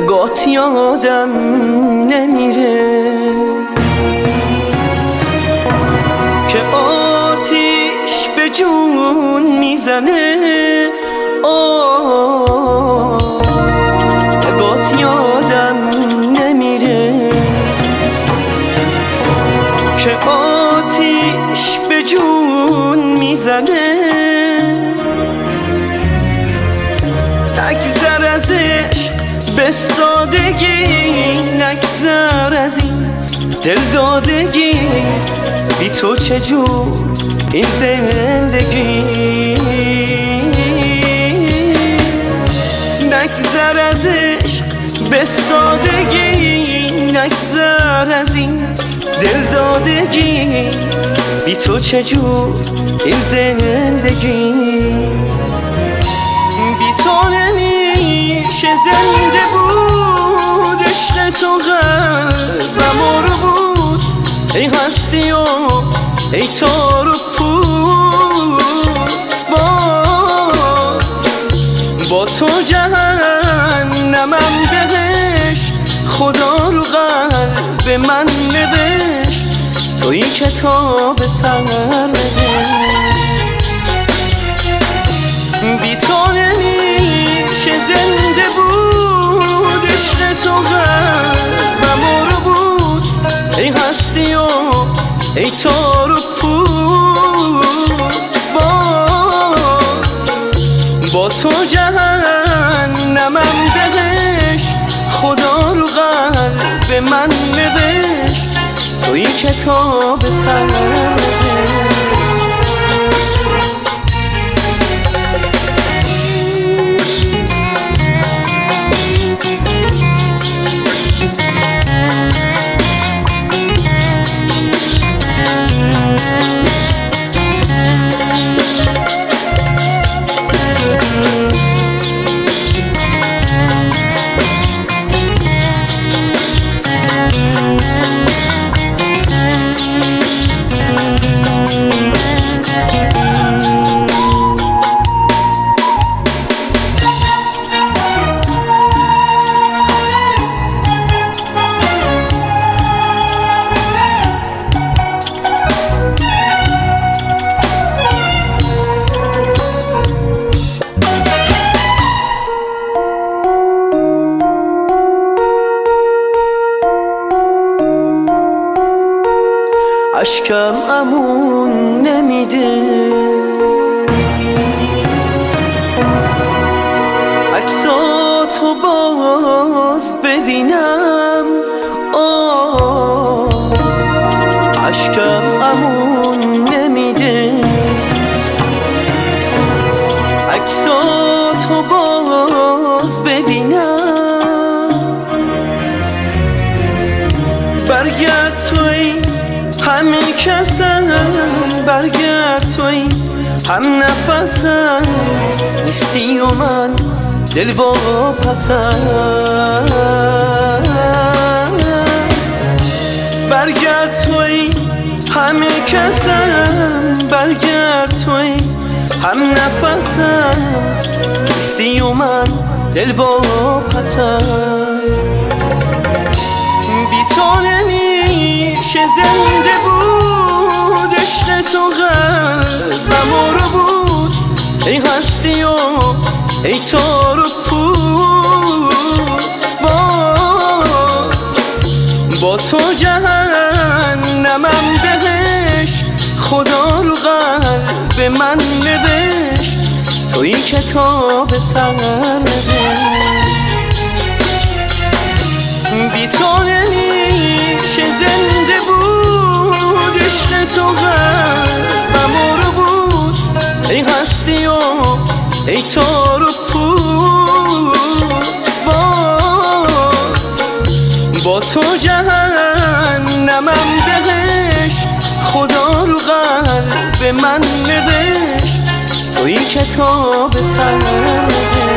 گات یادم نمیره که آتیش به جون میزنه. گات یادم نمیره که آتیش به جون میزنه. نگذر ازش به سادگی، نگذر از این دل دادگی، بی تو چجور این زندگی. نگذر ازش به سادگی، نگذر از این دل دادگی، بی تو چجور این زندگی. بی تو نمیشه زنده بود، عشق تو قلبم رو بود. ای هستی و ای تار و پود، با تو جهنمم بهشت، خدا رو قلب من نوشت. تو این کتاب سر بی تو نمیشه زنده بود، عشق تو قلبم رو بود. ای هستی و ای تار و پود، با تو جهنمم بهشت، خدا رو قلب من نوشت. تو این کتاب سر اشکم امون نمیده، عکساتو باز ببینم. اشکم امون نمیده، عکساتو باز ببینم. برگرد توی همین کسم، برگرد توی هم نفسم، نیستی و من دل واپسم. برگرد توی همین کسم، برگرد توی هم نفسم، نیستی و من دل واپسم. بی تو نمیشه زنده بود، عشق تو قلبم رو بود. ای هستی و ای تار و پود، با تو جهنمم بهشت، خدا رو قلب من نوشت. تو این کتاب سر بی تو نمیشه زنده بود، عشق تو قلبم رو بود. ای هستی و ای تار و پود، با تو جهنمم بهشت، خدا رو قلب من نوشت. تو این کتاب سر